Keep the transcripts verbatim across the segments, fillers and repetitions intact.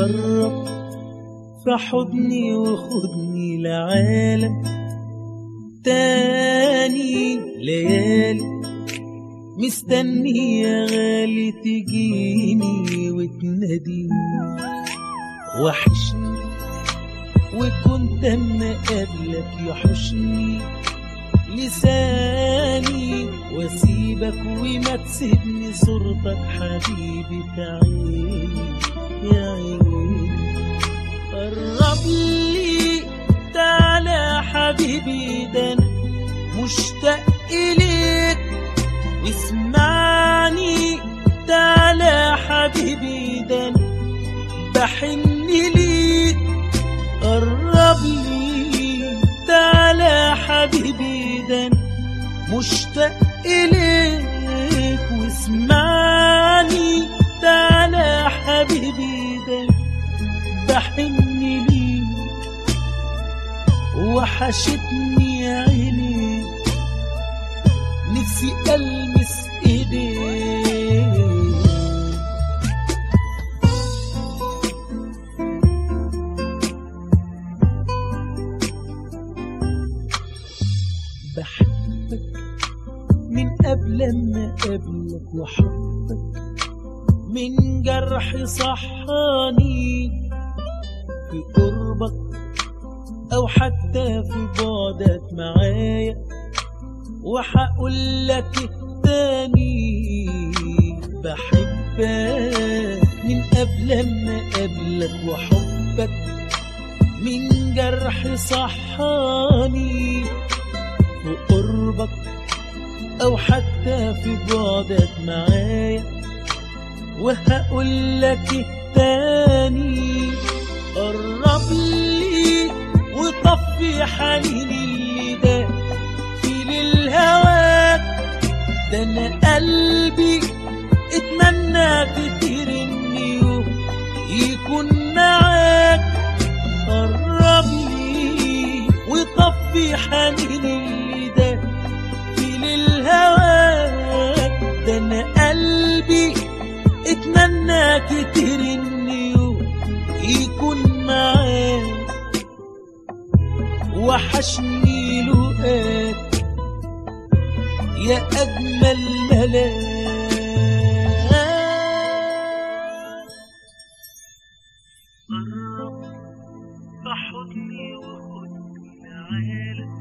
قرب في حضني وخدني لعالم تاني. ليالي مستني يا غالي تجيني وتناديني، وحشني وكنت اما قبلك يحشني لساني، واسيبك وما تسيبني صورتك حبيبي في عيني يا عيني. قرب لي تعالى حبيبي ده انا مشتاق إليك، اسمعني تعالى حبيبي ده انا بحن ليك. قرب لي تعالى حبيبي ده انا مشتاق إليك، واسمعني تعالى حبيبي ده انا بحن ليك. وحشتني يا عيني نفسي ألمس إيديك. بحبك من قبل ما قبلك، وحبك من جرح صحاني في قربك أو حتى في بعدك معايا. وحقولك التاني بحبك من قبل ما قبلك، وحبك من جرح صحاني في قربك أو حتى في بعدك معايا. وهقولك التاني قرب لي وطفي حنيني اللي ده في للهواك. ده انا قلبي اتمنى كتير اني يكون معاك. قرب لي وطفي حنيني اللي ده في للهواك. ده انا قلبي اتمنى كتير اني يكون معاك. وحشني لقاك يا أجمل ملاك. قرب في حضني وخدني لعالم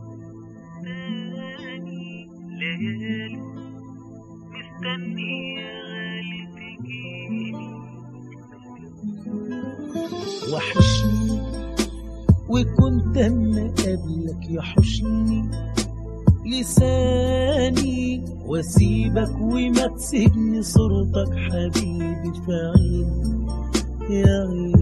تاني. ليالي مستني يا غالي تجيني. وحشني وكنت اما قبلك يحشني لساني، واسيبك وما تسيبني صورتك حبيبي في عيني يا عيني.